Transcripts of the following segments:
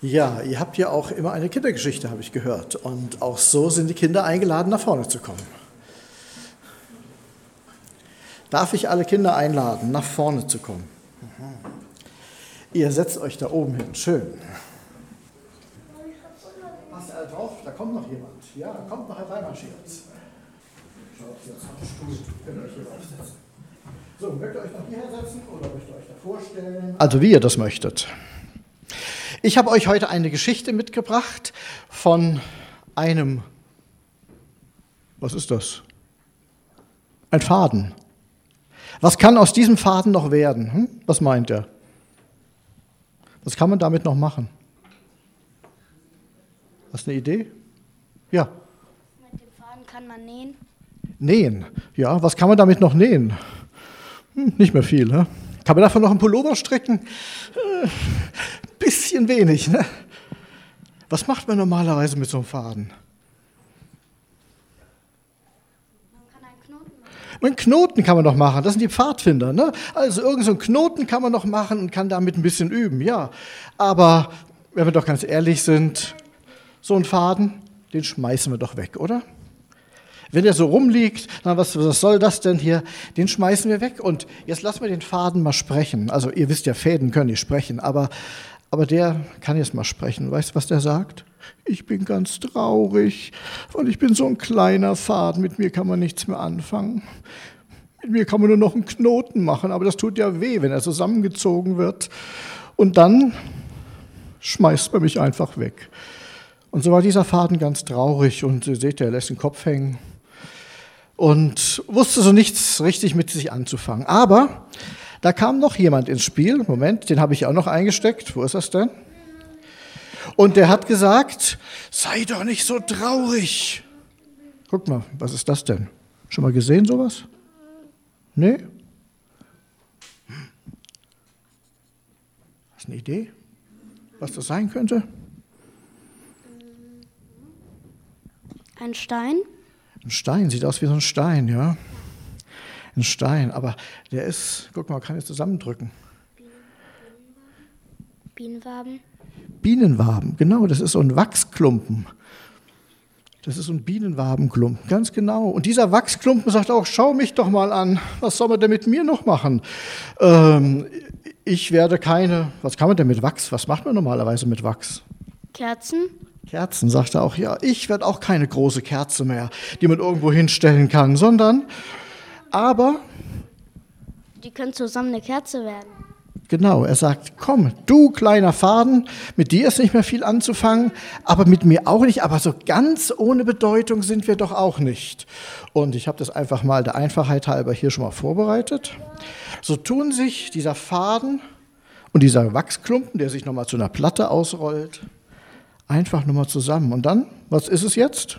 Ja, ihr habt ja auch immer eine Kindergeschichte, habe ich gehört. Und auch so sind die Kinder eingeladen, nach vorne zu kommen. Darf ich alle Kinder einladen, nach vorne zu kommen? Ihr setzt euch da oben hin. Schön. Passt ihr alle drauf? Da kommt noch jemand. Ja, da kommt noch hereinmarschiert. Schaut, jetzt habt ihr Stuhl. Könnt ihr euch hier aufsetzen. So, möchtet ihr euch noch hierher setzen oder möchtet ihr euch da vorstellen? Also wie ihr das möchtet. Ich habe euch heute eine Geschichte mitgebracht von einem, was ist das? Ein Faden. Was kann aus diesem Faden noch werden? Was meint ihr? Was kann man damit noch machen? Hast du eine Idee? Ja. Mit dem Faden kann man nähen. Nähen? Ja, was kann man damit noch nähen? Nicht mehr viel, ne? Kann man davon noch einen Pullover stricken? Bisschen wenig, ne? Was macht man normalerweise mit so einem Faden? Man kann einen Knoten machen. Einen Knoten kann man noch machen, das sind die Pfadfinder, ne? Also irgend so einen Knoten kann man noch machen und kann damit ein bisschen üben, ja. Aber wenn wir doch ganz ehrlich sind, so einen Faden, den schmeißen wir doch weg, oder? Wenn der so rumliegt, na, was soll das denn hier? Den schmeißen wir weg. Und jetzt lassen wir den Faden mal sprechen. Also ihr wisst ja, Fäden können nicht sprechen, aber der kann jetzt mal sprechen. Weißt du, was der sagt? Ich bin ganz traurig, weil ich bin so ein kleiner Faden. Mit mir kann man nichts mehr anfangen. Mit mir kann man nur noch einen Knoten machen, aber das tut ja weh, wenn er zusammengezogen wird. Und dann schmeißt man mich einfach weg. Und so war dieser Faden ganz traurig und seht ihr, er lässt den Kopf hängen. Und wusste so nichts richtig mit sich anzufangen. Aber da kam noch jemand ins Spiel. Moment, den habe ich auch noch eingesteckt. Wo ist das denn? Und der hat gesagt, sei doch nicht so traurig. Guck mal, was ist das denn? Schon mal gesehen sowas? Nee? Hast du eine Idee, was das sein könnte? Ein Stein? Ein Stein, sieht aus wie so ein Stein, ja. Ein Stein, aber der ist, guck mal, kann ich zusammendrücken. Bienenwaben? Bienenwaben, genau, das ist so ein Wachsklumpen. Das ist so ein Bienenwabenklumpen, ganz genau. Und dieser Wachsklumpen sagt auch, schau mich doch mal an, was soll man denn mit mir noch machen? Ich werde keine, was kann man denn mit Wachs, was macht man normalerweise mit Wachs? Kerzen? Kerzen, sagt er auch, ja, ich werde auch keine große Kerze mehr, die man irgendwo hinstellen kann, sondern, aber... Die können zusammen eine Kerze werden. Genau, er sagt, komm, du kleiner Faden, mit dir ist nicht mehr viel anzufangen, aber mit mir auch nicht, aber so ganz ohne Bedeutung sind wir doch auch nicht. Und ich habe das einfach mal der Einfachheit halber hier schon mal vorbereitet. So tun sich dieser Faden und dieser Wachsklumpen, der sich nochmal zu einer Platte ausrollt, einfach nur mal zusammen. Und dann, was ist es jetzt?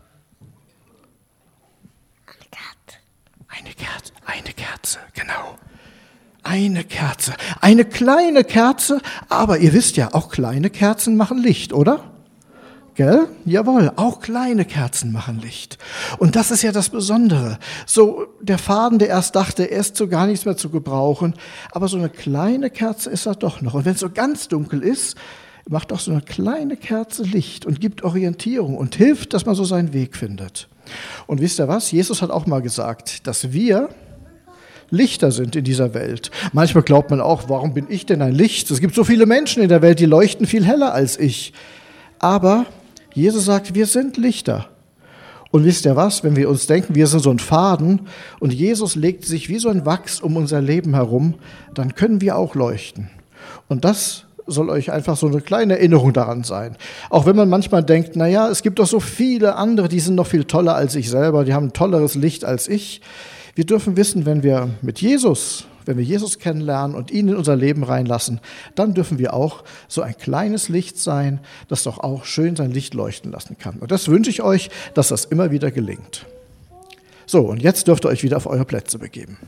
Eine Kerze, genau. Eine Kerze, eine kleine Kerze, aber ihr wisst ja, auch kleine Kerzen machen Licht, oder? Gell? Jawohl, auch kleine Kerzen machen Licht. Und das ist ja das Besondere. So der Faden, der erst dachte, er ist zu gar nichts mehr zu gebrauchen, aber so eine kleine Kerze ist er doch noch. Und wenn es so ganz dunkel ist, macht auch so eine kleine Kerze Licht und gibt Orientierung und hilft, dass man so seinen Weg findet. Und wisst ihr was? Jesus hat auch mal gesagt, dass wir Lichter sind in dieser Welt. Manchmal glaubt man auch, warum bin ich denn ein Licht? Es gibt so viele Menschen in der Welt, die leuchten viel heller als ich. Aber Jesus sagt, wir sind Lichter. Und wisst ihr was? Wenn wir uns denken, wir sind so ein Faden und Jesus legt sich wie so ein Wachs um unser Leben herum, dann können wir auch leuchten. Und das soll euch einfach so eine kleine Erinnerung daran sein. Auch wenn man manchmal denkt, naja, es gibt doch so viele andere, die sind noch viel toller als ich selber, die haben ein tolleres Licht als ich. Wir dürfen wissen, wenn wir Jesus kennenlernen und ihn in unser Leben reinlassen, dann dürfen wir auch so ein kleines Licht sein, das doch auch schön sein Licht leuchten lassen kann. Und das wünsche ich euch, dass das immer wieder gelingt. So, und jetzt dürft ihr euch wieder auf eure Plätze begeben.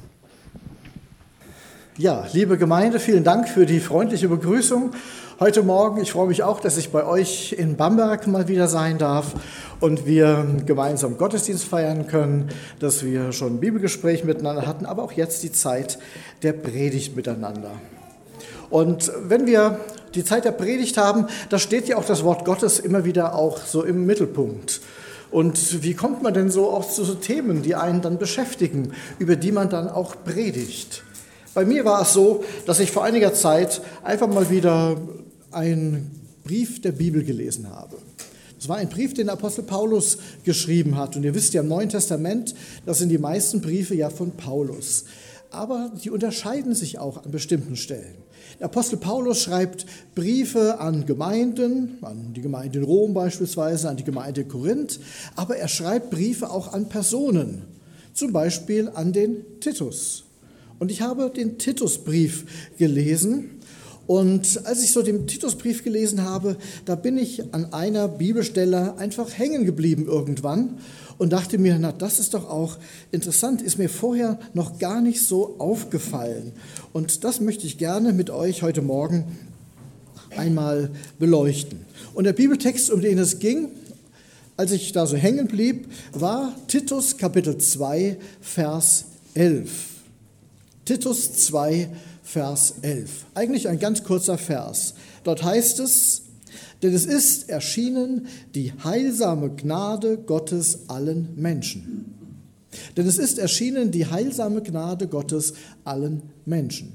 Ja, liebe Gemeinde, vielen Dank für die freundliche Begrüßung heute Morgen. Ich freue mich auch, dass ich bei euch in Bamberg mal wieder sein darf und wir gemeinsam Gottesdienst feiern können, dass wir schon ein Bibelgespräch miteinander hatten, aber auch jetzt die Zeit der Predigt miteinander. Und wenn wir die Zeit der Predigt haben, da steht ja auch das Wort Gottes immer wieder auch so im Mittelpunkt. Und wie kommt man denn so auch zu so Themen, die einen dann beschäftigen, über die man dann auch predigt? Bei mir war es so, dass ich vor einiger Zeit einfach mal wieder einen Brief der Bibel gelesen habe. Das war ein Brief, den der Apostel Paulus geschrieben hat. Und ihr wisst ja, im Neuen Testament, das sind die meisten Briefe ja von Paulus. Aber die unterscheiden sich auch an bestimmten Stellen. Der Apostel Paulus schreibt Briefe an Gemeinden, an die Gemeinde in Rom beispielsweise, an die Gemeinde in Korinth, aber er schreibt Briefe auch an Personen, zum Beispiel an den Titus. Und ich habe den Titusbrief gelesen. Und als ich so den Titusbrief gelesen habe, da bin ich an einer Bibelstelle einfach hängen geblieben irgendwann und dachte mir, na, das ist doch auch interessant, ist mir vorher noch gar nicht so aufgefallen. Und das möchte ich gerne mit euch heute Morgen einmal beleuchten. Und der Bibeltext, um den es ging, als ich da so hängen blieb, war Titus Kapitel 2, Vers 11. Titus 2, Vers 11. Eigentlich ein ganz kurzer Vers. Dort heißt es, denn es ist erschienen die heilsame Gnade Gottes allen Menschen. Denn es ist erschienen die heilsame Gnade Gottes allen Menschen.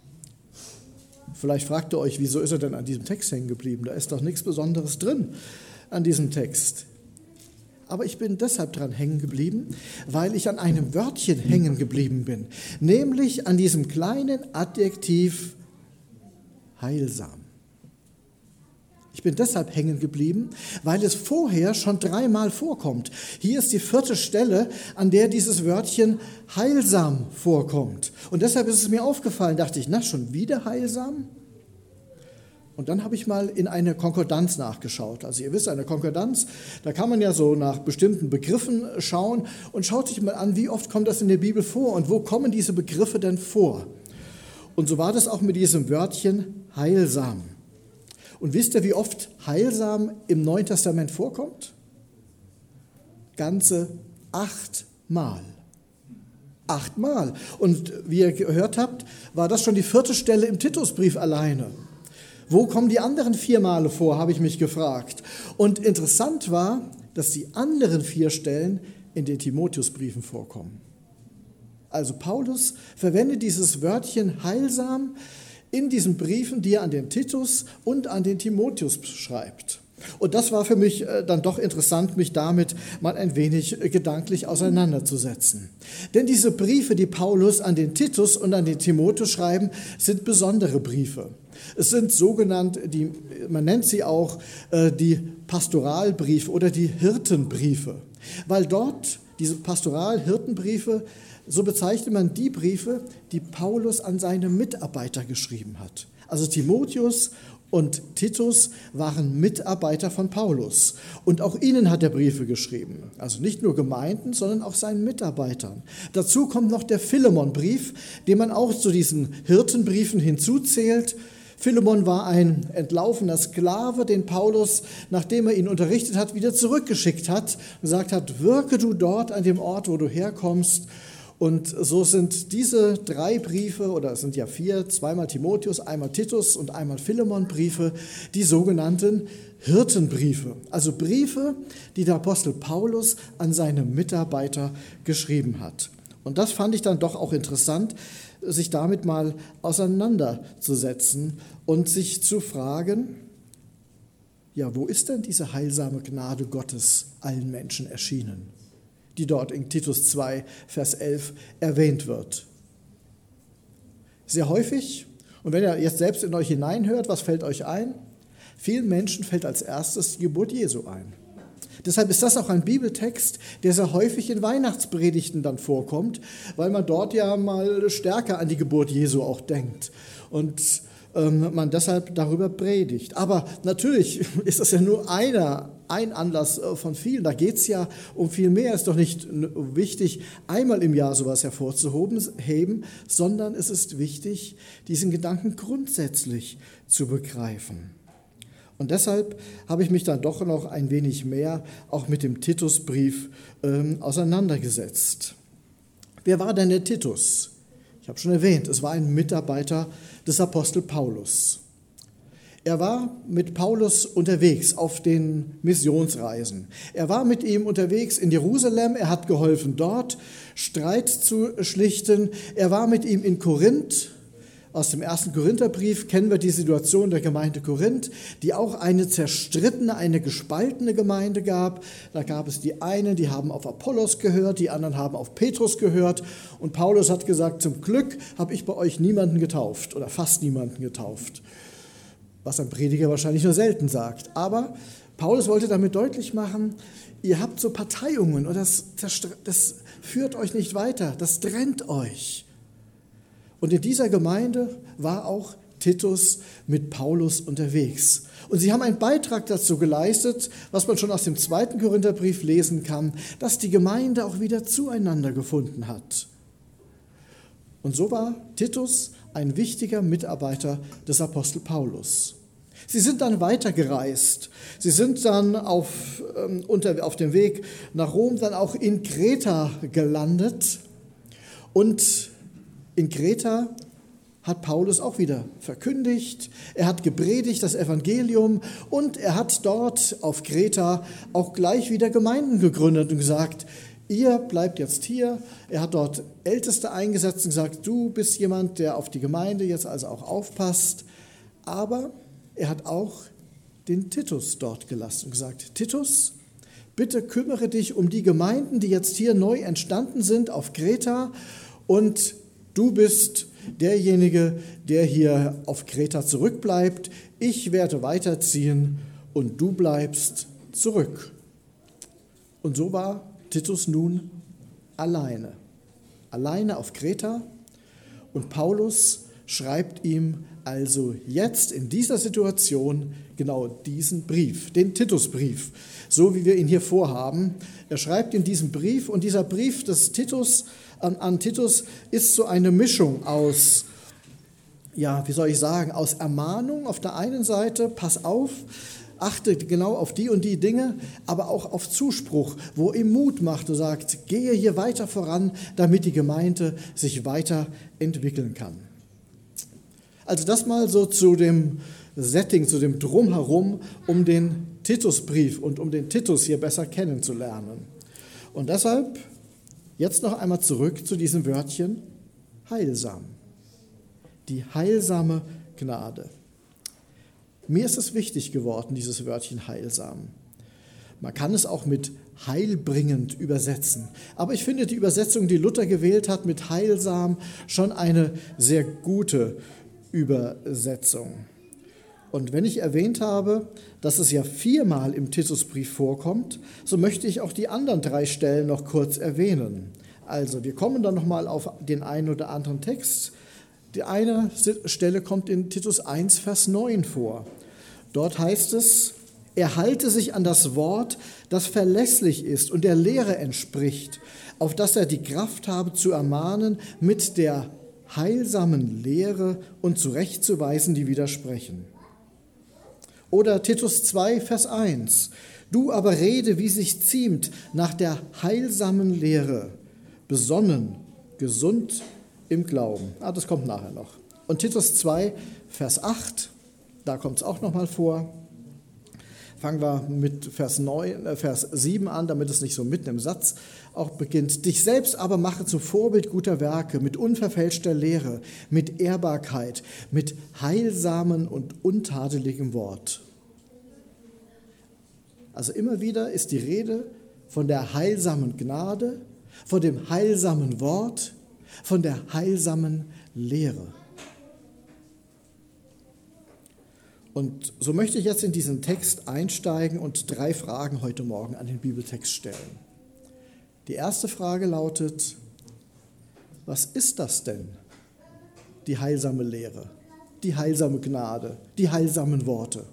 Vielleicht fragt ihr euch, wieso ist er denn an diesem Text hängen geblieben? Da ist doch nichts Besonderes drin an diesem Text. Aber ich bin deshalb dran hängen geblieben, weil ich an einem Wörtchen hängen geblieben bin, nämlich an diesem kleinen Adjektiv heilsam. Ich bin deshalb hängen geblieben, weil es vorher schon 3-mal vorkommt. Hier ist die 4. Stelle, an der dieses Wörtchen heilsam vorkommt. Und deshalb ist es mir aufgefallen, dachte ich, na, schon wieder heilsam? Und dann habe ich mal in eine Konkordanz nachgeschaut. Also ihr wisst, eine Konkordanz, da kann man ja so nach bestimmten Begriffen schauen und schaut sich mal an, wie oft kommt das in der Bibel vor und wo kommen diese Begriffe denn vor. Und so war das auch mit diesem Wörtchen heilsam. Und wisst ihr, wie oft heilsam im Neuen Testament vorkommt? Ganze 8-mal. 8-mal. Und wie ihr gehört habt, war das schon die 4. Stelle im Titusbrief alleine. Wo kommen die anderen 4 Male vor, habe ich mich gefragt. Und interessant war, dass die anderen 4 Stellen in den Timotheusbriefen vorkommen. Also Paulus verwendet dieses Wörtchen heilsam in diesen Briefen, die er an den Titus und an den Timotheus schreibt. Und das war für mich dann doch interessant, mich damit mal ein wenig gedanklich auseinanderzusetzen. Denn diese Briefe, die Paulus an den Titus und an den Timotheus schreiben, sind besondere Briefe. Es sind sogenannte, man nennt sie auch die Pastoralbriefe oder die Hirtenbriefe, weil dort diese Pastoral-Hirtenbriefe, so bezeichnet man die Briefe, die Paulus an seine Mitarbeiter geschrieben hat. Also Timotheus und Titus waren Mitarbeiter von Paulus und auch ihnen hat er Briefe geschrieben. Also nicht nur Gemeinden, sondern auch seinen Mitarbeitern. Dazu kommt noch der Philemon-Brief, den man auch zu diesen Hirtenbriefen hinzuzählt. Philemon war ein entlaufener Sklave, den Paulus, nachdem er ihn unterrichtet hat, wieder zurückgeschickt hat und gesagt hat, wirke du dort an dem Ort, wo du herkommst. Und so sind diese 3 Briefe, oder es sind ja 4, 2-mal Timotheus, einmal Titus und einmal Philemon-Briefe, die sogenannten Hirtenbriefe. Also Briefe, die der Apostel Paulus an seine Mitarbeiter geschrieben hat. Und das fand ich dann doch auch interessant, sich damit mal auseinanderzusetzen und sich zu fragen, ja, wo ist denn diese heilsame Gnade Gottes allen Menschen erschienen, die dort in Titus 2, Vers 11 erwähnt wird? Sehr häufig, und wenn ihr jetzt selbst in euch hineinhört, was fällt euch ein? Vielen Menschen fällt als erstes die Geburt Jesu ein. Deshalb ist das auch ein Bibeltext, der sehr häufig in Weihnachtspredigten dann vorkommt, weil man dort ja mal stärker an die Geburt Jesu auch denkt und man deshalb darüber predigt. Aber natürlich ist das ja nur ein Anlass von vielen. Da geht es ja um viel mehr. Es ist doch nicht wichtig, einmal im Jahr sowas hervorzuheben, sondern es ist wichtig, diesen Gedanken grundsätzlich zu begreifen. Und deshalb habe ich mich dann doch noch ein wenig mehr auch mit dem Titusbrief auseinandergesetzt. Wer war denn der Titus? Ich habe schon erwähnt, es war ein Mitarbeiter des Apostel Paulus. Er war mit Paulus unterwegs auf den Missionsreisen. Er war mit ihm unterwegs in Jerusalem. Er hat geholfen, dort Streit zu schlichten. Er war mit ihm in Korinth. Aus dem 1. Korintherbrief kennen wir die Situation der Gemeinde Korinth, die auch eine zerstrittene, eine gespaltene Gemeinde gab. Da gab es die einen, die haben auf Apollos gehört, die anderen haben auf Petrus gehört. Und Paulus hat gesagt, zum Glück habe ich bei euch niemanden getauft oder fast niemanden getauft. Was ein Prediger wahrscheinlich nur selten sagt. Aber Paulus wollte damit deutlich machen, ihr habt so Parteiungen und das führt euch nicht weiter, das trennt euch. Und in dieser Gemeinde war auch Titus mit Paulus unterwegs. Und sie haben einen Beitrag dazu geleistet, was man schon aus dem 2. Korintherbrief lesen kann, dass die Gemeinde auch wieder zueinander gefunden hat. Und so war Titus ein wichtiger Mitarbeiter des Apostel Paulus. Sie sind dann weitergereist. Sie sind dann auf dem Weg nach Rom dann auch in Kreta gelandet. Und in Kreta hat Paulus auch wieder verkündigt, er hat gepredigt das Evangelium und er hat dort auf Kreta auch gleich wieder Gemeinden gegründet und gesagt, ihr bleibt jetzt hier. Er hat dort Älteste eingesetzt und gesagt, du bist jemand, der auf die Gemeinde jetzt also auch aufpasst. Aber er hat auch den Titus dort gelassen und gesagt, Titus, bitte kümmere dich um die Gemeinden, die jetzt hier neu entstanden sind auf Kreta und du bist derjenige, der hier auf Kreta zurückbleibt. Ich werde weiterziehen und du bleibst zurück. Und so war Titus nun alleine auf Kreta. Und Paulus schreibt ihm also jetzt in dieser Situation genau diesen Brief, den Titusbrief, so wie wir ihn hier vorhaben. Er schreibt in diesem Brief und dieser Brief des Titus an Titus ist so eine Mischung aus, aus Ermahnung auf der einen Seite, pass auf, achte genau auf die und die Dinge, aber auch auf Zuspruch, wo ihm Mut macht und sagt, gehe hier weiter voran, damit die Gemeinde sich weiterentwickeln kann. Also das mal so zu dem Setting, zu dem Drumherum, um den Titusbrief und um den Titus hier besser kennenzulernen. Und deshalb jetzt noch einmal zurück zu diesem Wörtchen heilsam. Die heilsame Gnade. Mir ist es wichtig geworden, dieses Wörtchen heilsam. Man kann es auch mit heilbringend übersetzen. Aber ich finde die Übersetzung, die Luther gewählt hat, mit heilsam schon eine sehr gute Übersetzung. Und wenn ich erwähnt habe, dass es ja 4-mal im Titusbrief vorkommt, so möchte ich auch die anderen 3 Stellen noch kurz erwähnen. Also wir kommen dann nochmal auf den einen oder anderen Text. Die eine Stelle kommt in Titus 1, Vers 9 vor. Dort heißt es, er halte sich an das Wort, das verlässlich ist und der Lehre entspricht, auf das er die Kraft habe zu ermahnen mit der heilsamen Lehre und zurechtzuweisen, die widersprechen. Oder Titus 2, Vers 1. Du aber rede, wie sich ziemt, nach der heilsamen Lehre, besonnen, gesund im Glauben. Das kommt nachher noch. Und Titus 2, Vers 8, da kommt es auch nochmal vor. Fangen wir mit Vers 7 an, damit es nicht so mitten im Satz auch beginnt. Dich selbst aber mache zum Vorbild guter Werke, mit unverfälschter Lehre, mit Ehrbarkeit, mit heilsamen und untadeligem Wort. Also immer wieder ist die Rede von der heilsamen Gnade, von dem heilsamen Wort, von der heilsamen Lehre. Und so möchte ich jetzt in diesen Text einsteigen und 3 Fragen heute Morgen an den Bibeltext stellen. Die erste Frage lautet, was ist das denn, die heilsame Lehre, die heilsame Gnade, die heilsamen Worte?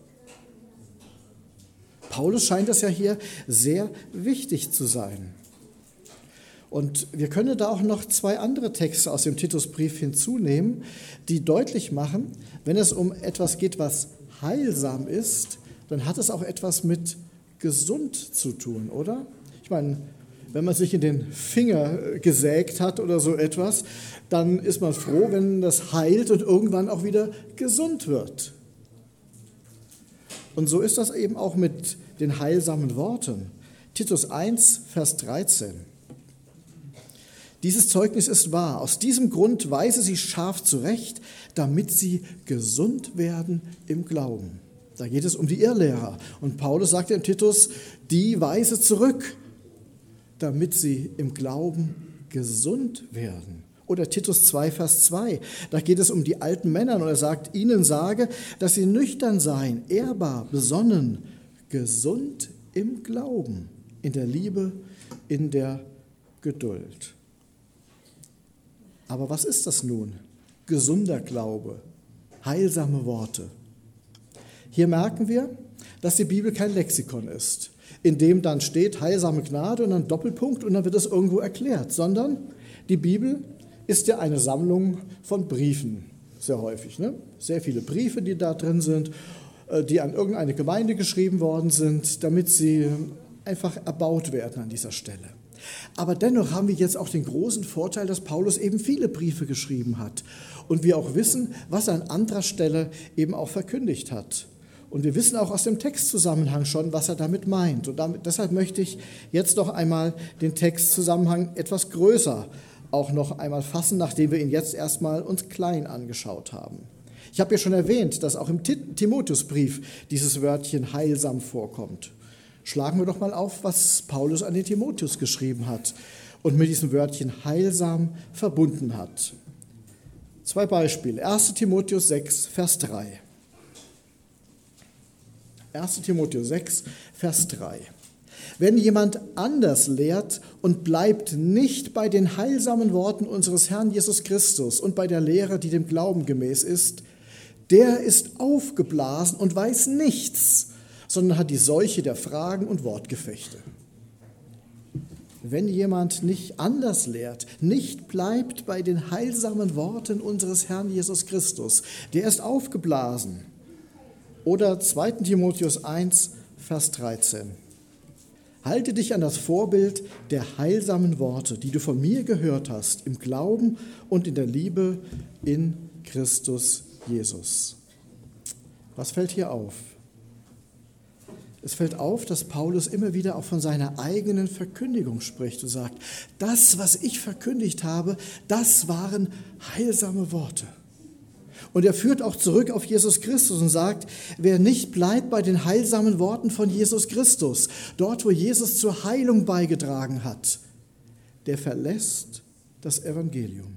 Paulus scheint das ja hier sehr wichtig zu sein. Und wir können da auch noch 2 andere Texte aus dem Titusbrief hinzunehmen, die deutlich machen, wenn es um etwas geht, was heilsam ist, dann hat es auch etwas mit gesund zu tun, oder? Ich meine, Wenn man sich in den Finger gesägt hat oder so etwas, dann ist man froh, wenn das heilt und irgendwann auch wieder gesund wird. Und so ist das eben auch mit den heilsamen Worten. Titus 1, Vers 13. Dieses Zeugnis ist wahr. Aus diesem Grund weise sie scharf zurecht, damit sie gesund werden im Glauben. Da geht es um die Irrlehrer. Und Paulus sagt dem Titus, die weise zurück, damit sie im Glauben gesund werden. Oder Titus 2, Vers 2, da geht es um die alten Männer und er sagt, ihnen sage, dass sie nüchtern seien, ehrbar, besonnen, gesund im Glauben, in der Liebe, in der Geduld. Aber was ist das nun? Gesunder Glaube, heilsame Worte. Hier merken wir, dass die Bibel kein Lexikon ist, in dem dann steht heilsame Gnade und dann Doppelpunkt und dann wird es irgendwo erklärt, sondern die Bibel ist ja eine Sammlung von Briefen, sehr häufig. Ne? Sehr viele Briefe, die da drin sind, die an irgendeine Gemeinde geschrieben worden sind, damit sie einfach erbaut werden an dieser Stelle. Aber dennoch haben wir jetzt auch den großen Vorteil, dass Paulus eben viele Briefe geschrieben hat und wir auch wissen, was er an anderer Stelle eben auch verkündigt hat. Und wir wissen auch aus dem Textzusammenhang schon, was er damit meint. Und deshalb möchte ich jetzt noch einmal den Textzusammenhang etwas größer auch noch einmal fassen, nachdem wir ihn jetzt erstmal uns klein angeschaut haben. Ich habe ja schon erwähnt, dass auch im Timotheusbrief dieses Wörtchen heilsam vorkommt. Schlagen wir doch mal auf, was Paulus an den Timotheus geschrieben hat und mit diesem Wörtchen heilsam verbunden hat. 2 Beispiele. 1. Timotheus 6, Vers 3. 1. Timotheus 6, Vers 3. Wenn jemand anders lehrt und bleibt nicht bei den heilsamen Worten unseres Herrn Jesus Christus und bei der Lehre, die dem Glauben gemäß ist, der ist aufgeblasen und weiß nichts, sondern hat die Seuche der Fragen und Wortgefechte. Wenn jemand nicht anders lehrt, nicht bleibt bei den heilsamen Worten unseres Herrn Jesus Christus, der ist aufgeblasen. Oder 2. Timotheus 1, Vers 13. Halte dich an das Vorbild der heilsamen Worte, die du von mir gehört hast, im Glauben und in der Liebe in Christus Jesus. Was fällt hier auf? Es fällt auf, dass Paulus immer wieder auch von seiner eigenen Verkündigung spricht und sagt, das, was ich verkündigt habe, das waren heilsame Worte. Und er führt auch zurück auf Jesus Christus und sagt, wer nicht bleibt bei den heilsamen Worten von Jesus Christus, dort, wo Jesus zur Heilung beigetragen hat, der verlässt das Evangelium.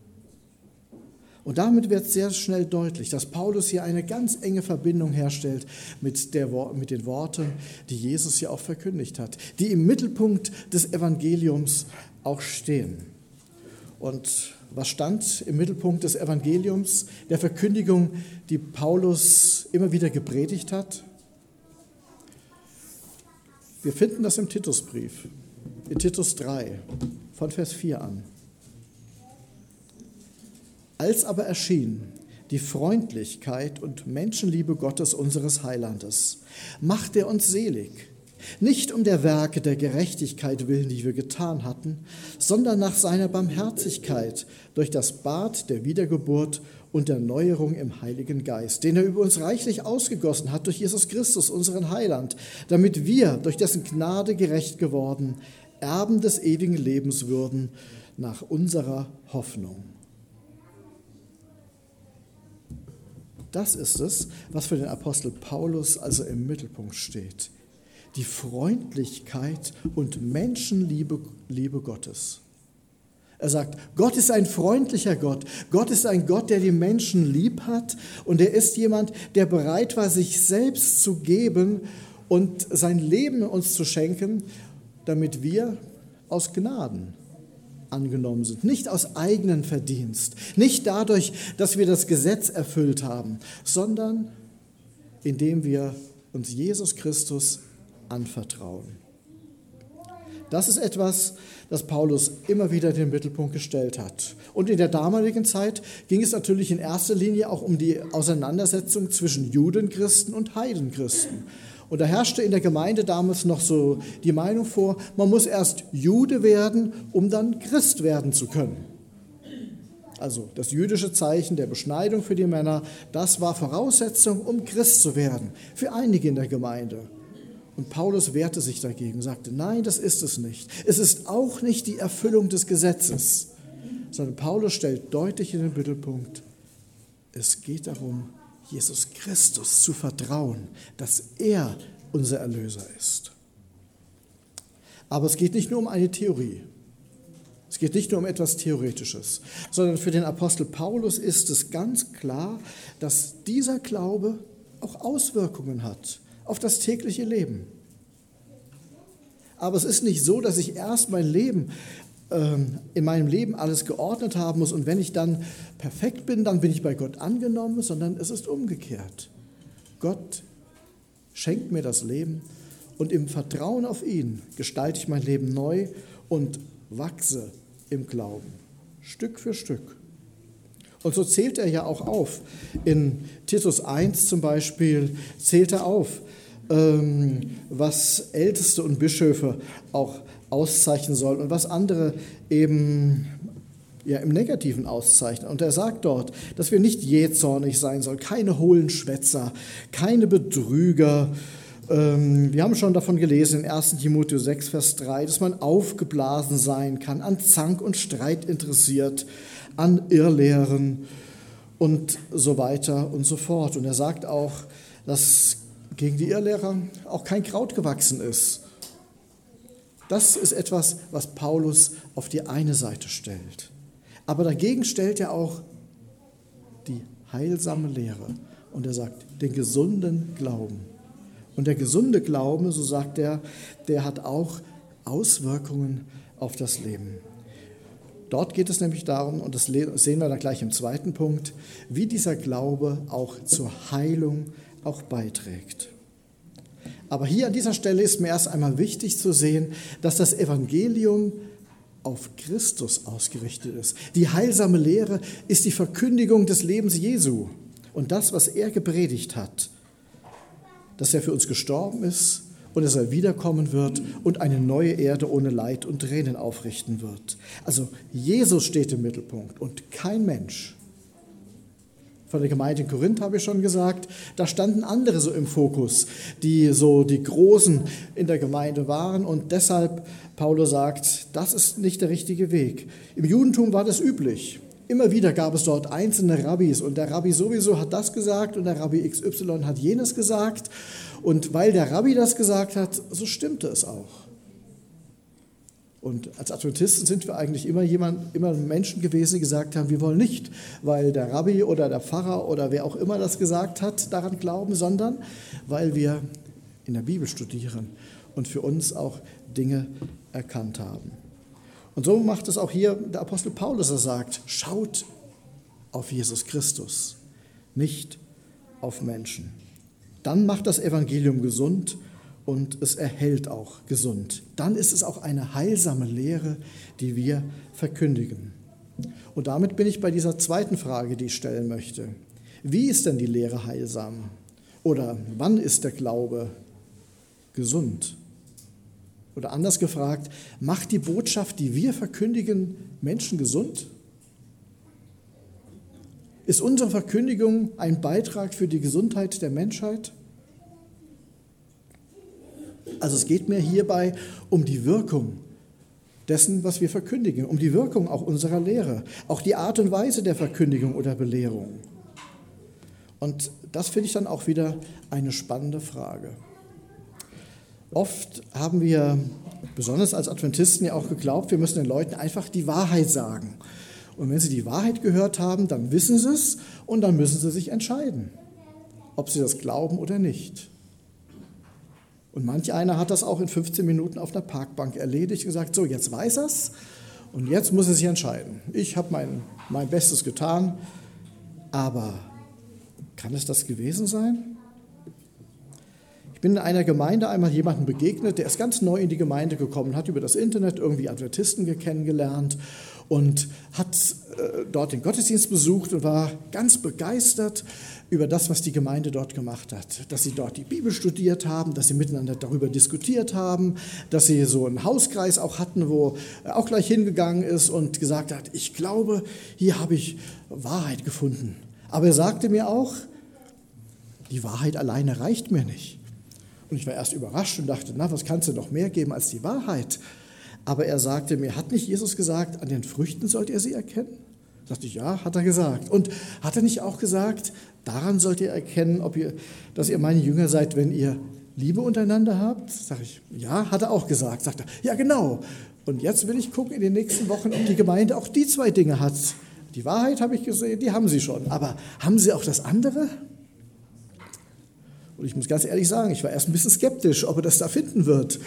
Und damit wird sehr schnell deutlich, dass Paulus hier eine ganz enge Verbindung herstellt mit den Worten, die Jesus hier auch verkündigt hat, die im Mittelpunkt des Evangeliums auch stehen. Und was stand im Mittelpunkt des Evangeliums, der Verkündigung, die Paulus immer wieder gepredigt hat? Wir finden das im Titusbrief, in Titus 3, von Vers 4 an. Als aber erschien die Freundlichkeit und Menschenliebe Gottes unseres Heilandes, macht er uns selig, nicht um der Werke der Gerechtigkeit willen, die wir getan hatten, sondern nach seiner Barmherzigkeit durch das Bad der Wiedergeburt und der Neuerung im Heiligen Geist, den er über uns reichlich ausgegossen hat durch Jesus Christus, unseren Heiland, damit wir, durch dessen Gnade gerecht geworden, Erben des ewigen Lebens würden, nach unserer Hoffnung. Das ist es, was für den Apostel Paulus also im Mittelpunkt steht. Die Freundlichkeit und Menschenliebe Gottes. Er sagt, Gott ist ein freundlicher Gott. Gott ist ein Gott, der die Menschen lieb hat. Und er ist jemand, der bereit war, sich selbst zu geben und sein Leben uns zu schenken, damit wir aus Gnaden angenommen sind, nicht aus eigenen Verdienst, nicht dadurch, dass wir das Gesetz erfüllt haben, sondern indem wir uns Jesus Christus anvertrauen. Das ist etwas, das Paulus immer wieder in den Mittelpunkt gestellt hat. Und in der damaligen Zeit ging es natürlich in erster Linie auch um die Auseinandersetzung zwischen Judenchristen und Heidenchristen. Und da herrschte in der Gemeinde damals noch so die Meinung vor, man muss erst Jude werden, um dann Christ werden zu können. Also das jüdische Zeichen der Beschneidung für die Männer, das war Voraussetzung, um Christ zu werden, für einige in der Gemeinde. Und Paulus wehrte sich dagegen, sagte, nein, das ist es nicht. Es ist auch nicht die Erfüllung des Gesetzes, sondern Paulus stellt deutlich in den Mittelpunkt, es geht darum, Jesus Christus zu vertrauen, dass er unser Erlöser ist. Aber es geht nicht nur um eine Theorie. Es geht nicht nur um etwas Theoretisches, sondern für den Apostel Paulus ist es ganz klar, dass dieser Glaube auch Auswirkungen hat auf das tägliche Leben. Aber es ist nicht so, dass ich erst in meinem Leben alles geordnet haben muss und wenn ich dann perfekt bin, dann bin ich bei Gott angenommen, sondern es ist umgekehrt. Gott schenkt mir das Leben und im Vertrauen auf ihn gestalte ich mein Leben neu und wachse im Glauben, Stück für Stück. Und so zählt er ja auch auf. In Titus 1 zum Beispiel zählt er auf, was Älteste und Bischöfe auch auszeichnen sollen und was andere eben im Negativen auszeichnen. Und er sagt dort, dass wir nicht jähzornig sein sollen, keine hohlen Schwätzer, keine Betrüger. Wir haben schon davon gelesen in 1. Timotheus 6, Vers 3, dass man aufgeblasen sein kann, an Zank und Streit interessiert, an Irrlehren und so weiter und so fort. Und er sagt auch, dass gegen die Irrlehrer auch kein Kraut gewachsen ist. Das ist etwas, was Paulus auf die eine Seite stellt. Aber dagegen stellt er auch die heilsame Lehre. Und er sagt, den gesunden Glauben. Und der gesunde Glaube, so sagt er, der hat auch Auswirkungen auf das Leben. Dort geht es nämlich darum, und das sehen wir dann gleich im zweiten Punkt, wie dieser Glaube auch zur Heilung auch beiträgt. Aber hier an dieser Stelle ist mir erst einmal wichtig zu sehen, dass das Evangelium auf Christus ausgerichtet ist. Die heilsame Lehre ist die Verkündigung des Lebens Jesu und das, was er gepredigt hat, dass er für uns gestorben ist und dass er wiederkommen wird und eine neue Erde ohne Leid und Tränen aufrichten wird. Also Jesus steht im Mittelpunkt und kein Mensch. Von der Gemeinde in Korinth habe ich schon gesagt, da standen andere so im Fokus, die so die Großen in der Gemeinde waren und deshalb, Paulus sagt, das ist nicht der richtige Weg. Im Judentum war das üblich. Immer wieder gab es dort einzelne Rabbis und der Rabbi sowieso hat das gesagt und der Rabbi XY hat jenes gesagt und weil der Rabbi das gesagt hat, so stimmte es auch. Und als Adventisten sind wir eigentlich immer Menschen gewesen, die gesagt haben, wir wollen nicht, weil der Rabbi oder der Pfarrer oder wer auch immer das gesagt hat, daran glauben, sondern weil wir in der Bibel studieren und für uns auch Dinge erkannt haben. Und so macht es auch hier der Apostel Paulus, er sagt, schaut auf Jesus Christus, nicht auf Menschen. Dann macht das Evangelium gesund und es erhält auch gesund. Dann ist es auch eine heilsame Lehre, die wir verkündigen. Und damit bin ich bei dieser zweiten Frage, die ich stellen möchte. Wie ist denn die Lehre heilsam? Oder wann ist der Glaube gesund? Oder anders gefragt, macht die Botschaft, die wir verkündigen, Menschen gesund? Ist unsere Verkündigung ein Beitrag für die Gesundheit der Menschheit? Also es geht mir hierbei um die Wirkung dessen, was wir verkündigen, um die Wirkung auch unserer Lehre, auch die Art und Weise der Verkündigung oder Belehrung. Und das finde ich dann auch wieder eine spannende Frage. Oft haben wir, besonders als Adventisten, ja auch geglaubt, wir müssen den Leuten einfach die Wahrheit sagen. Und wenn sie die Wahrheit gehört haben, dann wissen sie es und dann müssen sie sich entscheiden, ob sie das glauben oder nicht. Und manch einer hat das auch in 15 Minuten auf einer Parkbank erledigt und gesagt, so, jetzt weiß er es und jetzt muss er sich entscheiden. Ich habe mein Bestes getan, aber kann es das gewesen sein? Ich bin in einer Gemeinde einmal jemandem begegnet, der ist ganz neu in die Gemeinde gekommen, hat über das Internet irgendwie Adventisten kennengelernt und hat dort den Gottesdienst besucht und war ganz begeistert über das, was die Gemeinde dort gemacht hat. Dass sie dort die Bibel studiert haben, dass sie miteinander darüber diskutiert haben, dass sie so einen Hauskreis auch hatten, wo er auch gleich hingegangen ist und gesagt hat, ich glaube, hier habe ich Wahrheit gefunden. Aber er sagte mir auch, die Wahrheit alleine reicht mir nicht. Und ich war erst überrascht und dachte, na, was kannst du noch mehr geben als die Wahrheit? Aber er sagte mir, hat nicht Jesus gesagt, an den Früchten sollt ihr sie erkennen? Sagte ich, ja, hat er gesagt. Und hat er nicht auch gesagt, daran sollt ihr erkennen, dass ihr meine Jünger seid, wenn ihr Liebe untereinander habt? Sag ich, ja, hat er auch gesagt. Sagt er, ja genau. Und jetzt will ich gucken in den nächsten Wochen, ob die Gemeinde auch die zwei Dinge hat. Die Wahrheit habe ich gesehen, die haben sie schon. Aber haben sie auch das andere? Und ich muss ganz ehrlich sagen, ich war erst ein bisschen skeptisch, ob er das da finden wird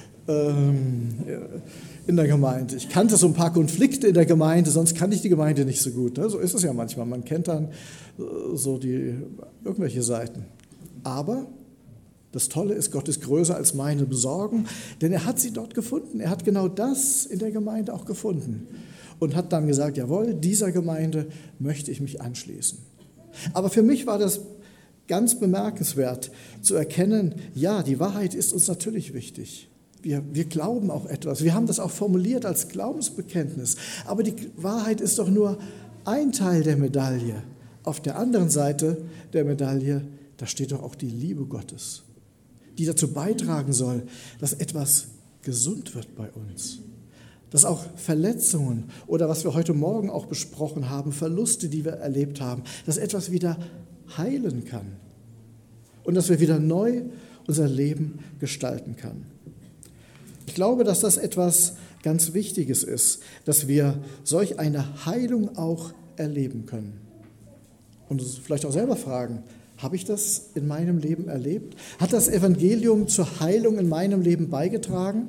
in der Gemeinde. Ich kannte so ein paar Konflikte in der Gemeinde, sonst kannte ich die Gemeinde nicht so gut. Ne? So ist es ja manchmal. Man kennt dann so irgendwelche Seiten. Aber das Tolle ist, Gott ist größer als meine Besorgung, denn er hat sie dort gefunden. Er hat genau das in der Gemeinde auch gefunden und hat dann gesagt, jawohl, dieser Gemeinde möchte ich mich anschließen. Aber für mich war das ganz bemerkenswert zu erkennen, ja, die Wahrheit ist uns natürlich wichtig. Wir glauben auch etwas. Wir haben das auch formuliert als Glaubensbekenntnis. Aber die Wahrheit ist doch nur ein Teil der Medaille. Auf der anderen Seite der Medaille, da steht doch auch die Liebe Gottes, die dazu beitragen soll, dass etwas gesund wird bei uns. Dass auch Verletzungen oder was wir heute Morgen auch besprochen haben, Verluste, die wir erlebt haben, dass etwas wieder heilen kann und dass wir wieder neu unser Leben gestalten können. Ich glaube, dass das etwas ganz Wichtiges ist, dass wir solch eine Heilung auch erleben können. Und uns vielleicht auch selber fragen, habe ich das in meinem Leben erlebt? Hat das Evangelium zur Heilung in meinem Leben beigetragen?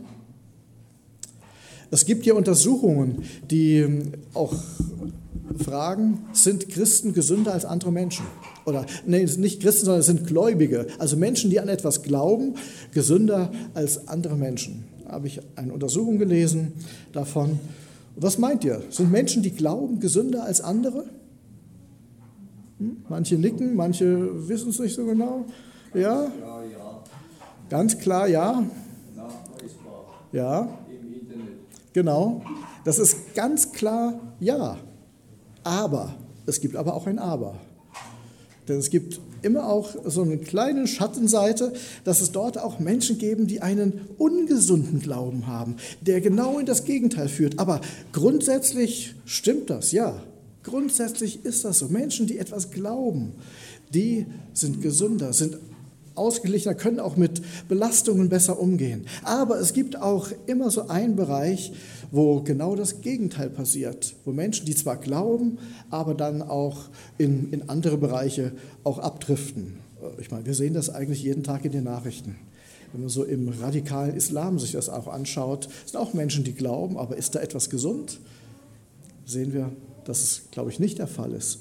Es gibt hier Untersuchungen, die auch fragen, sind Christen gesünder als andere Menschen? Oder nee, nicht Christen, sondern es sind Gläubige, also Menschen, die an etwas glauben, gesünder als andere Menschen. Da habe ich eine Untersuchung gelesen davon. Was meint ihr? Sind Menschen, die glauben, gesünder als andere? Manche nicken, manche wissen es nicht so genau. Ja? Ganz klar, ja. Ja. Genau. Das ist ganz klar, ja. Aber, es gibt aber auch ein Aber. Denn es gibt immer auch so eine kleine Schattenseite, dass es dort auch Menschen geben, die einen ungesunden Glauben haben, der genau in das Gegenteil führt. Aber grundsätzlich stimmt das, ja. Grundsätzlich ist das so. Menschen, die etwas glauben, die sind gesünder, sind ausgeglichener, können auch mit Belastungen besser umgehen. Aber es gibt auch immer so einen Bereich, wo genau das Gegenteil passiert, wo Menschen, die zwar glauben, aber dann auch in andere Bereiche auch abdriften. Ich meine, wir sehen das eigentlich jeden Tag in den Nachrichten. Wenn man so im radikalen Islam sich das auch anschaut, sind auch Menschen, die glauben, aber ist da etwas gesund? Sehen wir, dass es, glaube ich, nicht der Fall ist.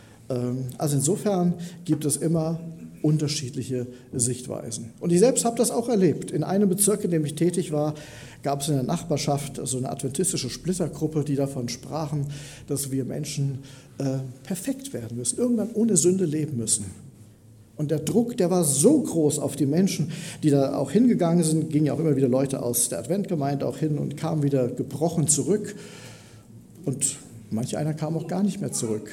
Also insofern gibt es immer unterschiedliche Sichtweisen. Und ich selbst habe das auch erlebt. In einem Bezirk, in dem ich tätig war, gab es in der Nachbarschaft so eine adventistische Splittergruppe, die davon sprachen, dass wir Menschen perfekt werden müssen, irgendwann ohne Sünde leben müssen. Und der Druck, der war so groß auf die Menschen, die da auch hingegangen sind, gingen ja auch immer wieder Leute aus der Adventgemeinde auch hin und kamen wieder gebrochen zurück. Und manch einer kam auch gar nicht mehr zurück.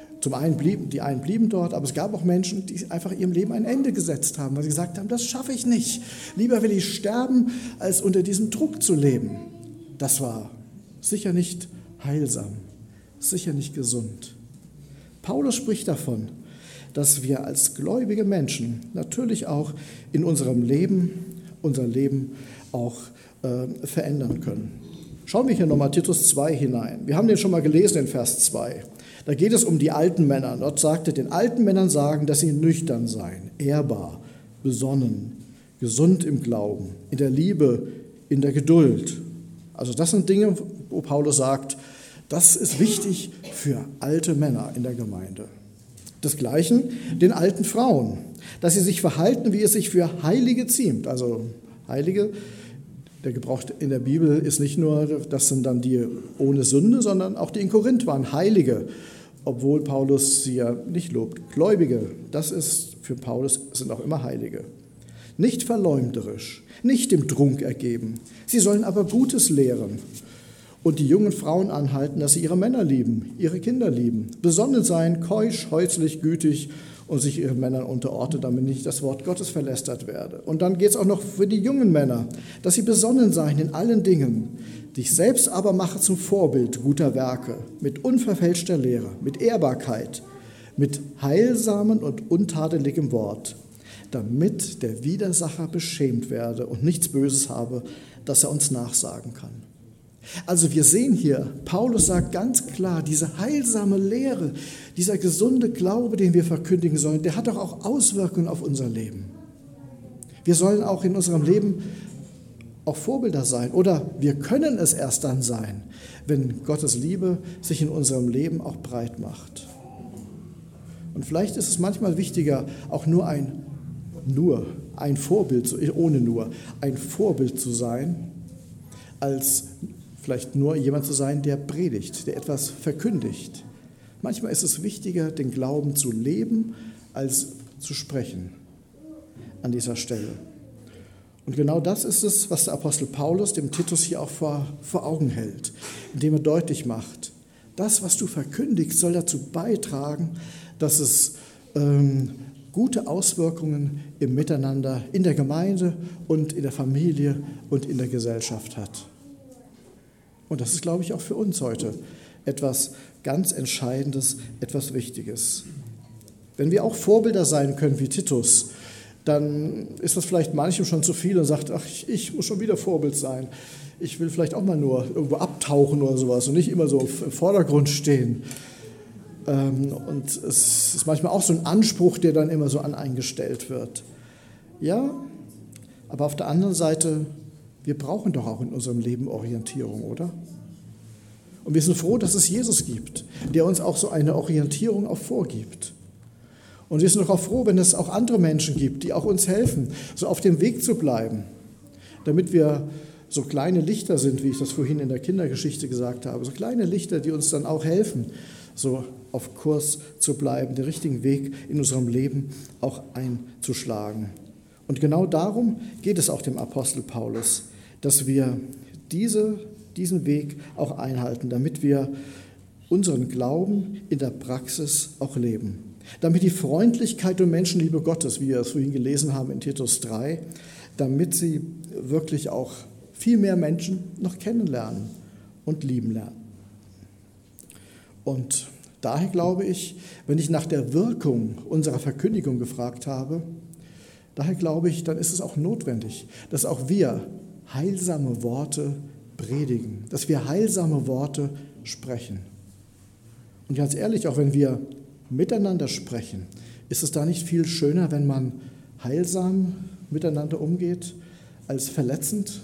Die einen blieben dort, aber es gab auch Menschen, die einfach ihrem Leben ein Ende gesetzt haben, weil sie gesagt haben, das schaffe ich nicht. Lieber will ich sterben, als unter diesem Druck zu leben. Das war sicher nicht heilsam, sicher nicht gesund. Paulus spricht davon, dass wir als gläubige Menschen natürlich auch in unserem Leben, unser Leben auch verändern können. Schauen wir hier nochmal Titus 2 hinein. Wir haben den schon mal gelesen in Vers 2. Da geht es um die alten Männer. Dort sagt er, den alten Männern sagen, dass sie nüchtern seien, ehrbar, besonnen, gesund im Glauben, in der Liebe, in der Geduld. Also das sind Dinge, wo Paulus sagt, das ist wichtig für alte Männer in der Gemeinde. Desgleichen den alten Frauen, dass sie sich verhalten, wie es sich für Heilige ziemt. Also Heilige, Der Gebrauch in der Bibel ist nicht nur, das sind dann die ohne Sünde, sondern auch die in Korinth waren Heilige, obwohl Paulus sie ja nicht lobt. Gläubige, das ist für Paulus, sind auch immer Heilige. Nicht verleumderisch, nicht dem Trunk ergeben. Sie sollen aber Gutes lehren und die jungen Frauen anhalten, dass sie ihre Männer lieben, ihre Kinder lieben, besonnen sein, keusch, häuslich, gütig und sich ihren Männern unterordnen, damit nicht das Wort Gottes verlästert werde. Und dann geht es auch noch für die jungen Männer, dass sie besonnen seien in allen Dingen. Dich selbst aber mache zum Vorbild guter Werke, mit unverfälschter Lehre, mit Ehrbarkeit, mit heilsamen und untadeligem Wort, damit der Widersacher beschämt werde und nichts Böses habe, dass er uns nachsagen kann. Also wir sehen hier, Paulus sagt ganz klar, diese heilsame Lehre, dieser gesunde Glaube, den wir verkündigen sollen, der hat doch auch Auswirkungen auf unser Leben. Wir sollen auch in unserem Leben auch Vorbilder sein oder wir können es erst dann sein, wenn Gottes Liebe sich in unserem Leben auch breit macht. Und vielleicht ist es manchmal wichtiger, auch nur ein Vorbild zu sein, als vielleicht nur jemand zu sein, der predigt, der etwas verkündigt. Manchmal ist es wichtiger, den Glauben zu leben, als zu sprechen an dieser Stelle. Und genau das ist es, was der Apostel Paulus dem Titus hier auch vor Augen hält, indem er deutlich macht, das, was du verkündigst, soll dazu beitragen, dass es gute Auswirkungen im Miteinander in der Gemeinde und in der Familie und in der Gesellschaft hat. Und das ist, glaube ich, auch für uns heute etwas ganz Entscheidendes, etwas Wichtiges. Wenn wir auch Vorbilder sein können wie Titus, dann ist das vielleicht manchem schon zu viel und sagt, ach, ich muss schon wieder Vorbild sein. Ich will vielleicht auch mal nur irgendwo abtauchen oder sowas und nicht immer so im Vordergrund stehen. Und es ist manchmal auch so ein Anspruch, der dann immer so eingestellt wird. Ja, aber auf der anderen Seite, wir brauchen doch auch in unserem Leben Orientierung, oder? Und wir sind froh, dass es Jesus gibt, der uns auch so eine Orientierung auch vorgibt. Und wir sind doch auch froh, wenn es auch andere Menschen gibt, die auch uns helfen, so auf dem Weg zu bleiben, damit wir so kleine Lichter sind, wie ich das vorhin in der Kindergeschichte gesagt habe, so kleine Lichter, die uns dann auch helfen, so auf Kurs zu bleiben, den richtigen Weg in unserem Leben auch einzuschlagen. Und genau darum geht es auch dem Apostel Paulus, dass wir diesen Weg auch einhalten, damit wir unseren Glauben in der Praxis auch leben. Damit die Freundlichkeit und Menschenliebe Gottes, wie wir es vorhin gelesen haben in Titus 3, damit sie wirklich auch viel mehr Menschen noch kennenlernen und lieben lernen. Und daher glaube ich, wenn ich nach der Wirkung unserer Verkündigung gefragt habe, daher glaube ich, dann ist es auch notwendig, dass auch wir heilsame Worte predigen, dass wir heilsame Worte sprechen. Und ganz ehrlich, auch wenn wir miteinander sprechen, ist es da nicht viel schöner, wenn man heilsam miteinander umgeht, als verletzend?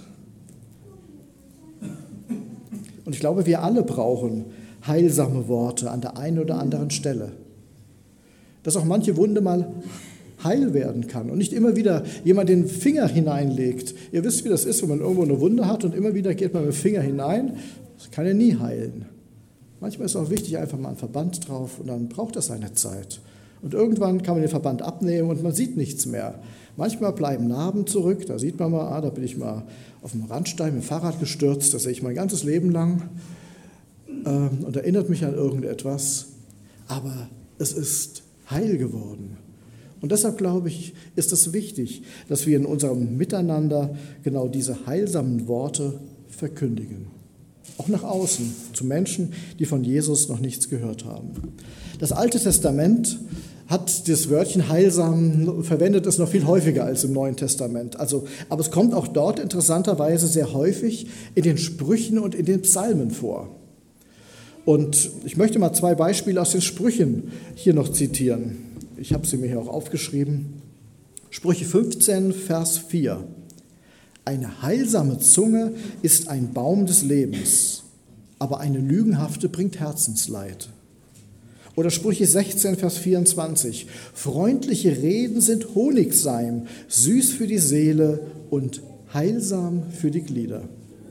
Und ich glaube, wir alle brauchen heilsame Worte an der einen oder anderen Stelle. Dass auch manche Wunde mal heil werden kann und nicht immer wieder jemand den Finger hineinlegt. Ihr wisst, wie das ist, wenn man irgendwo eine Wunde hat und immer wieder geht man mit dem Finger hinein. Das kann ja nie heilen. Manchmal ist es auch wichtig, einfach mal einen Verband drauf und dann braucht das seine Zeit. Und irgendwann kann man den Verband abnehmen und man sieht nichts mehr. Manchmal bleiben Narben zurück, da sieht man mal, da bin ich mal auf dem Randstein mit dem Fahrrad gestürzt, das sehe ich mein ganzes Leben lang und erinnert mich an irgendetwas. Aber es ist heil geworden. Und deshalb, glaube ich, ist es wichtig, dass wir in unserem Miteinander genau diese heilsamen Worte verkündigen. Auch nach außen, zu Menschen, die von Jesus noch nichts gehört haben. Das Alte Testament hat das Wörtchen heilsam, verwendet es noch viel häufiger als im Neuen Testament. Aber es kommt auch dort interessanterweise sehr häufig in den Sprüchen und in den Psalmen vor. Und ich möchte mal 2 Beispiele aus den Sprüchen hier noch zitieren. Ich habe sie mir hier auch aufgeschrieben. Sprüche 15, Vers 4. Eine heilsame Zunge ist ein Baum des Lebens, aber eine lügenhafte bringt Herzensleid. Oder Sprüche 16, Vers 24. Freundliche Reden sind Honigseim, süß für die Seele und heilsam für die Glieder.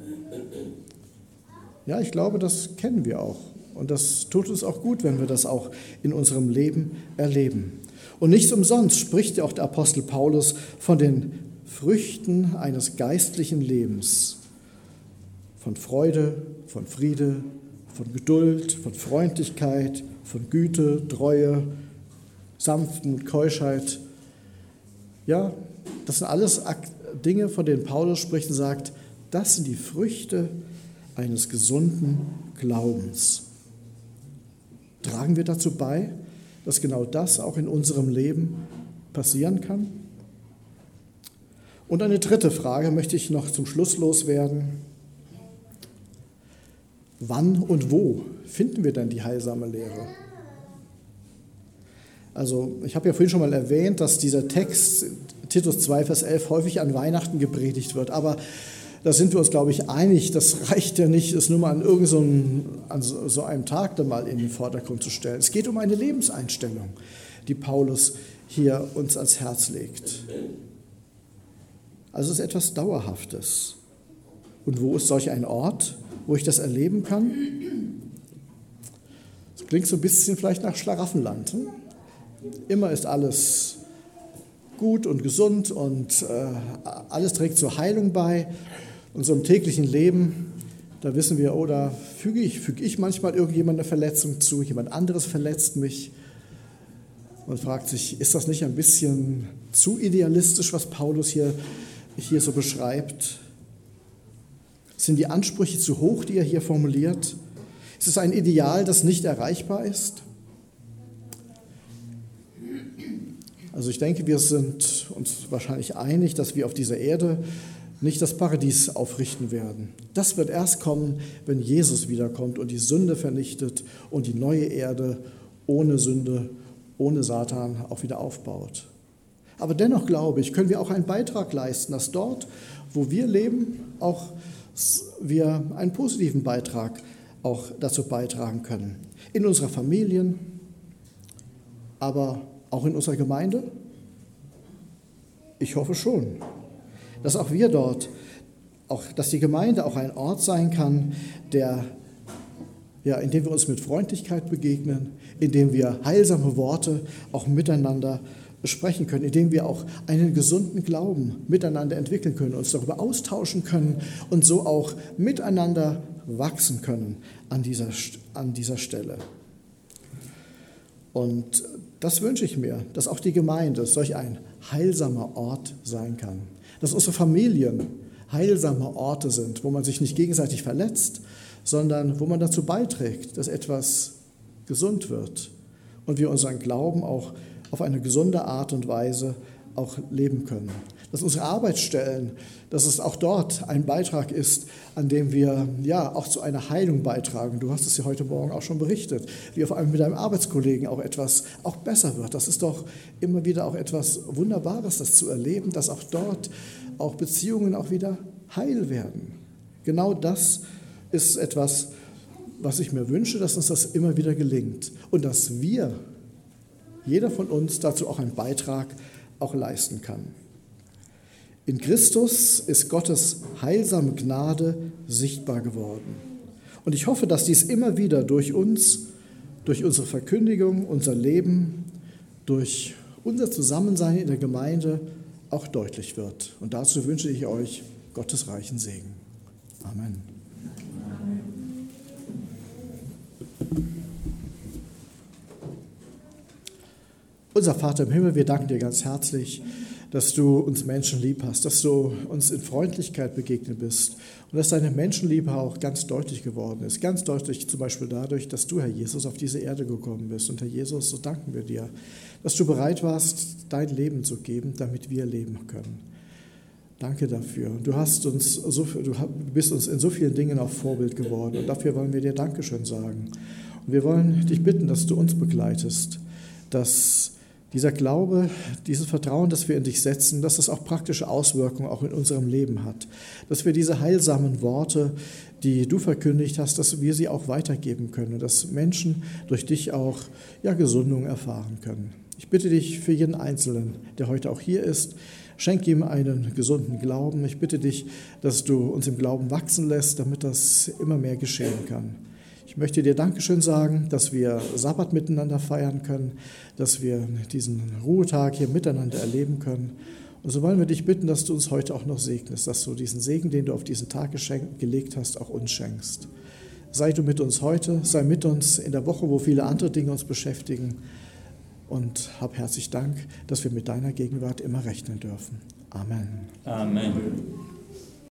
Ja, ich glaube, das kennen wir auch. Und das tut uns auch gut, wenn wir das auch in unserem Leben erleben. Und nicht umsonst spricht ja auch der Apostel Paulus von den Früchten eines geistlichen Lebens. Von Freude, von Friede, von Geduld, von Freundlichkeit, von Güte, Treue, Sanftmut, Keuschheit. Ja, das sind alles Dinge, von denen Paulus spricht und sagt, das sind die Früchte eines gesunden Glaubens. Tragen wir dazu bei, dass genau das auch in unserem Leben passieren kann? Und eine dritte Frage möchte ich noch zum Schluss loswerden. Wann und wo finden wir denn die heilsame Lehre? Also ich habe ja vorhin schon mal erwähnt, dass dieser Text, Titus 2, Vers 11, häufig an Weihnachten gepredigt wird. Aber da sind wir uns, glaube ich, einig, das reicht ja nicht, es nur mal an so einem Tag dann mal in den Vordergrund zu stellen. Es geht um eine Lebenseinstellung, die Paulus hier uns ans Herz legt. Also es ist etwas Dauerhaftes. Und wo ist solch ein Ort, wo ich das erleben kann? Das klingt so ein bisschen vielleicht nach Schlaraffenland. Immer ist alles gut und gesund und alles trägt zur Heilung bei. In unserem täglichen Leben, da wissen wir, da füge ich manchmal irgendjemand eine Verletzung zu, jemand anderes verletzt mich. Man fragt sich, ist das nicht ein bisschen zu idealistisch, was Paulus hier so beschreibt? Sind die Ansprüche zu hoch, die er hier formuliert? Ist es ein Ideal, das nicht erreichbar ist? Also ich denke, wir sind uns wahrscheinlich einig, dass wir auf dieser Erde nicht das Paradies aufrichten werden. Das wird erst kommen, wenn Jesus wiederkommt und die Sünde vernichtet und die neue Erde ohne Sünde, ohne Satan auch wieder aufbaut. Aber dennoch glaube ich, können wir auch einen Beitrag leisten, dass dort, wo wir leben, auch wir einen positiven Beitrag auch dazu beitragen können. In unserer Familien, aber auch in unserer Gemeinde? Ich hoffe schon, dass auch wir dort, dass die Gemeinde auch ein Ort sein kann, in dem wir uns mit Freundlichkeit begegnen, in dem wir heilsame Worte auch miteinander sprechen können, in dem wir auch einen gesunden Glauben miteinander entwickeln können, uns darüber austauschen können und so auch miteinander wachsen können an dieser Stelle. Und das wünsche ich mir, dass auch die Gemeinde solch ein heilsamer Ort sein kann. Dass unsere Familien heilsame Orte sind, wo man sich nicht gegenseitig verletzt, sondern wo man dazu beiträgt, dass etwas gesund wird und wir unseren Glauben auch auf eine gesunde Art und Weise auch leben können. Dass unsere Arbeitsstellen, dass es auch dort ein Beitrag ist, an dem wir auch zu einer Heilung beitragen. Du hast es ja heute Morgen auch schon berichtet, wie auf einmal mit deinem Arbeitskollegen auch etwas auch besser wird. Das ist doch immer wieder auch etwas Wunderbares, das zu erleben, dass auch dort auch Beziehungen auch wieder heil werden. Genau das ist etwas, was ich mir wünsche, dass uns das immer wieder gelingt und dass jeder von uns dazu auch einen Beitrag auch leisten kann. In Christus ist Gottes heilsame Gnade sichtbar geworden. Und ich hoffe, dass dies immer wieder durch uns, durch unsere Verkündigung, unser Leben, durch unser Zusammensein in der Gemeinde auch deutlich wird. Und dazu wünsche ich euch Gottes reichen Segen. Amen. Unser Vater im Himmel, wir danken dir ganz herzlich, dass du uns Menschen lieb hast, dass du uns in Freundlichkeit begegnet bist und dass deine Menschenliebe auch ganz deutlich geworden ist. Ganz deutlich zum Beispiel dadurch, dass du, Herr Jesus, auf diese Erde gekommen bist. Und Herr Jesus, so danken wir dir, dass du bereit warst, dein Leben zu geben, damit wir leben können. Danke dafür. Du bist uns in so vielen Dingen auch Vorbild geworden und dafür wollen wir dir Dankeschön sagen. Und wir wollen dich bitten, dass du uns begleitest, dass dieser Glaube, dieses Vertrauen, das wir in dich setzen, dass das auch praktische Auswirkungen auch in unserem Leben hat. Dass wir diese heilsamen Worte, die du verkündigt hast, dass wir sie auch weitergeben können und dass Menschen durch dich auch Gesundung erfahren können. Ich bitte dich für jeden Einzelnen, der heute auch hier ist, Schenk ihm einen gesunden Glauben. Ich bitte dich, dass du uns im Glauben wachsen lässt, damit das immer mehr geschehen kann. Ich möchte dir Dankeschön sagen, dass wir Sabbat miteinander feiern können, dass wir diesen Ruhetag hier miteinander erleben können. Und so wollen wir dich bitten, dass du uns heute auch noch segnest, dass du diesen Segen, den du auf diesen Tag gelegt hast, auch uns schenkst. Sei du mit uns heute, sei mit uns in der Woche, wo viele andere Dinge uns beschäftigen. Und hab herzlich Dank, dass wir mit deiner Gegenwart immer rechnen dürfen. Amen. Amen.